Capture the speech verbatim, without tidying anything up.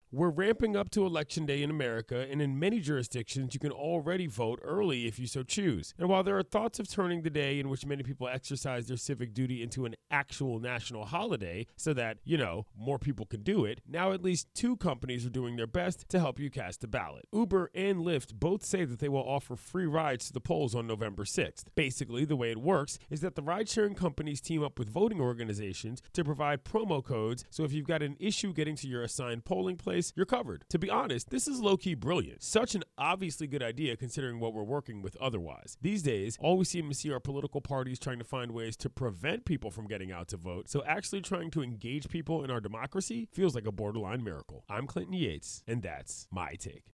We're ramping up to Election Day in America, and in many jurisdictions, you can already vote early if you so choose. And while there are thoughts of turning the day in which many people exercise their civic duty into an actual national holiday so that, you know, more people can do it, now at least two companies are doing their best to help you cast a ballot. Uber and Lyft both say that they will offer free rides to the polls on November sixth. Basically, the way it works is that the ride-sharing companies team up with voting organizations to provide promo codes, so if you've got an issue getting to your assigned polling place, you're covered. To be honest, this is low-key brilliant. Such an obviously good idea considering what we're working with otherwise. These days, all we seem to see are political parties trying to find ways to prevent people from getting out to vote, so actually trying to engage people in our democracy feels like a borderline miracle. I'm Clinton Yates, and that's my take.